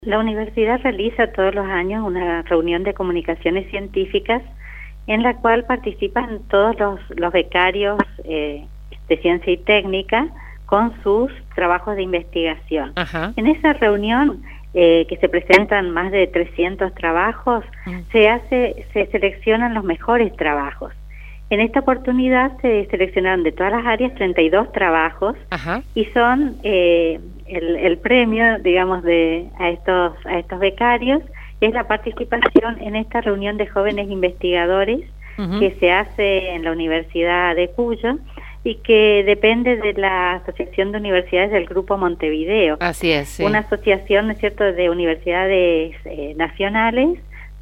La universidad realiza todos los años una reunión de comunicaciones científicas en la cual participan todos los becarios de ciencia y técnica con sus trabajos de investigación. Ajá. En esa reunión, que se presentan más de 300 trabajos, se seleccionan los mejores trabajos. En esta oportunidad se seleccionaron de todas las áreas 32 trabajos. Ajá. Y son el premio, digamos, a estos becarios, es la participación en esta reunión de jóvenes investigadores que se hace en la Universidad de Cuyo y que depende de la Asociación de Universidades del Grupo Montevideo. Así es, sí. Una asociación, ¿no es cierto?, de universidades nacionales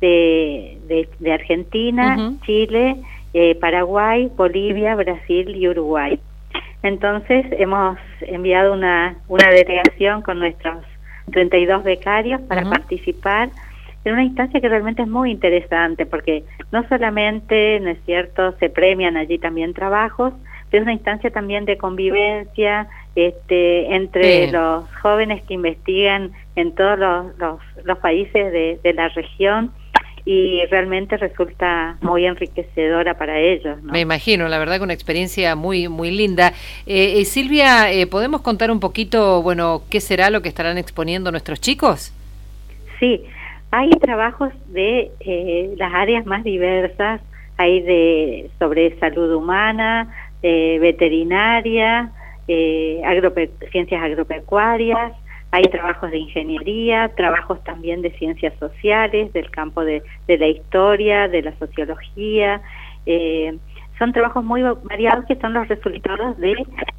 de Argentina, Chile, Paraguay, Bolivia, Brasil y Uruguay. Entonces hemos enviado una delegación con nuestros 32 becarios para participar en una instancia que realmente es muy interesante, porque no solamente, ¿no es cierto?, se premian allí también trabajos, pero es una instancia también de convivencia entre los jóvenes que investigan en todos los países de la región, y realmente resulta muy enriquecedora para ellos, ¿no? Me imagino, la verdad que una experiencia muy muy linda. Silvia, ¿podemos contar un poquito, bueno, qué será lo que estarán exponiendo nuestros chicos? Sí, hay trabajos de las áreas más diversas, hay sobre salud humana, veterinaria, ciencias agropecuarias. Hay trabajos de ingeniería, trabajos también de ciencias sociales, del campo de la historia, de la sociología. Son trabajos muy variados que son los resultados de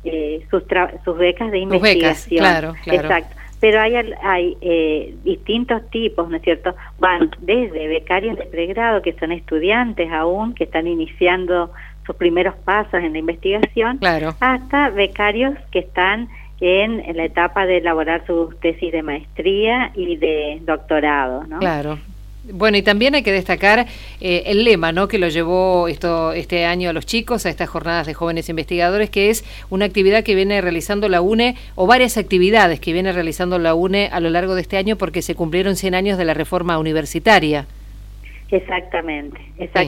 sus becas de investigación. Claro. Exacto. Pero hay distintos tipos, ¿no es cierto? Van desde becarios de pregrado, que son estudiantes aún, que están iniciando sus primeros pasos en la investigación, hasta becarios que están en la etapa de elaborar sus tesis de maestría y de doctorado, ¿no? Claro. Bueno, y también hay que destacar el lema, ¿no?, que lo llevó este año a los chicos a estas jornadas de jóvenes investigadores, que es una actividad que viene realizando la UNE, o varias actividades que viene realizando la UNE a lo largo de este año, porque se cumplieron 100 años de la reforma universitaria. Exactamente.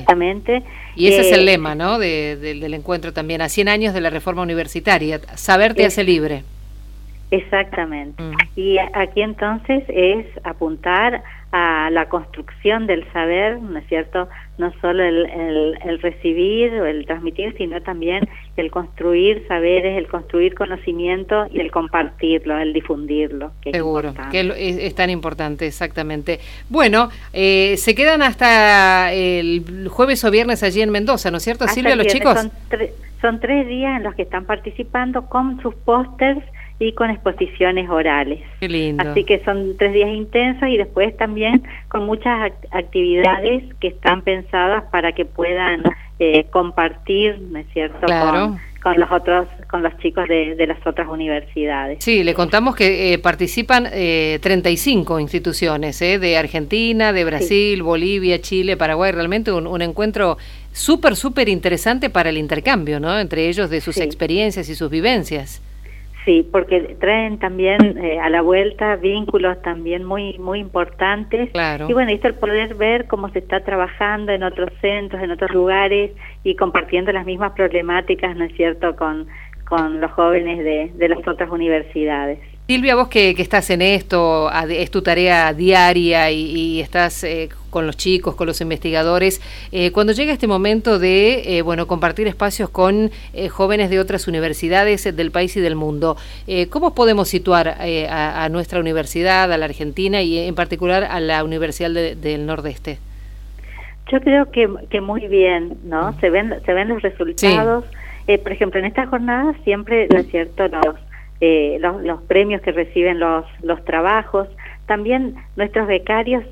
Y ese es el lema, ¿no?, del encuentro también, a 100 años de la reforma universitaria. Saber te hace libre. Exactamente. Y aquí entonces es apuntar a la construcción del saber, ¿no es cierto? No solo el recibir o el transmitir, sino también el construir saberes, el construir conocimiento y el compartirlo, el difundirlo. Que seguro, que es tan importante, exactamente. Bueno, se quedan hasta el jueves o viernes allí en Mendoza, ¿no es cierto, Silvia, los chicos? Son 3 días en los que están participando con sus pósters y con exposiciones orales. Qué lindo. Así que son 3 días intensos y después también con muchas actividades que están pensadas para que puedan compartir, ¿no es cierto?, con los chicos de las otras universidades. Sí, le contamos que participan 35 instituciones, de Argentina, de Brasil, Bolivia, Chile, Paraguay. Realmente un encuentro súper interesante para el intercambio, ¿no?, entre ellos, de sus experiencias y sus vivencias. Sí, porque traen también a la vuelta vínculos también muy importantes. Y bueno, esto, el poder ver cómo se está trabajando en otros centros, en otros lugares, y compartiendo las mismas problemáticas, ¿no es cierto?, con los jóvenes de las otras universidades. Silvia, vos que estás en esto, es tu tarea diaria y estás con los chicos, con los investigadores, cuando llega este momento de compartir espacios con jóvenes de otras universidades del país y del mundo, ¿cómo podemos situar a nuestra universidad, a la Argentina y en particular a la Universidad del Nordeste? Yo creo que muy bien, ¿no? Se ven los resultados. Por ejemplo, en estas jornadas siempre, ¿no es cierto?, los premios que reciben los trabajos, también nuestros becarios,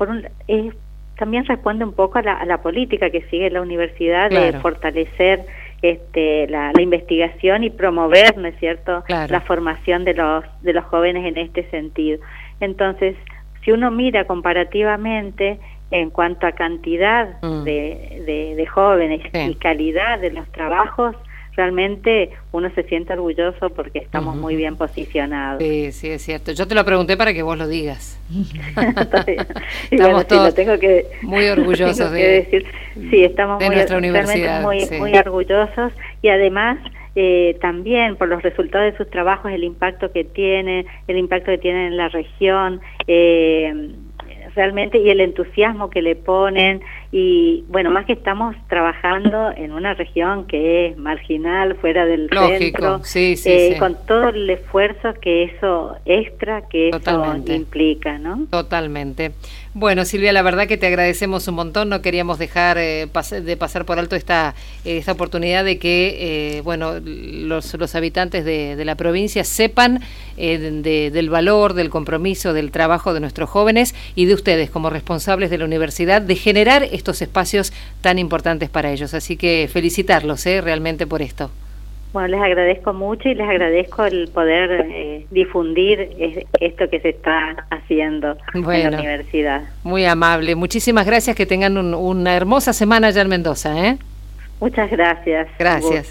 también responde un poco a la política que sigue la universidad de fortalecer la investigación y promover, ¿no es cierto?, la formación de los jóvenes en este sentido. Entonces, si uno mira comparativamente en cuanto a cantidad de jóvenes y calidad de los trabajos, realmente uno se siente orgulloso porque estamos muy bien posicionados. Sí, sí, es cierto. Yo te lo pregunté para que vos lo digas. Estamos todos muy orgullosos estamos nuestra universidad. Muy orgullosos, y además también por los resultados de sus trabajos, el impacto que tienen en la región, realmente, y el entusiasmo que le ponen, y bueno, más que estamos trabajando en una región que es marginal, fuera del centro, con todo el esfuerzo que eso extra que eso implica, ¿no? Totalmente. Bueno, Silvia, la verdad que te agradecemos un montón. No queríamos dejar de pasar por alto esta oportunidad de que bueno, los habitantes de la provincia sepan del valor, del compromiso, del trabajo de nuestros jóvenes y de ustedes como responsables de la universidad, de generar estos espacios tan importantes para ellos. Así que felicitarlos realmente por esto. Bueno, les agradezco mucho y les agradezco el poder difundir esto que se está haciendo en la universidad. Muy amable. Muchísimas gracias. Que tengan una hermosa semana allá en Mendoza. Muchas gracias. Gracias.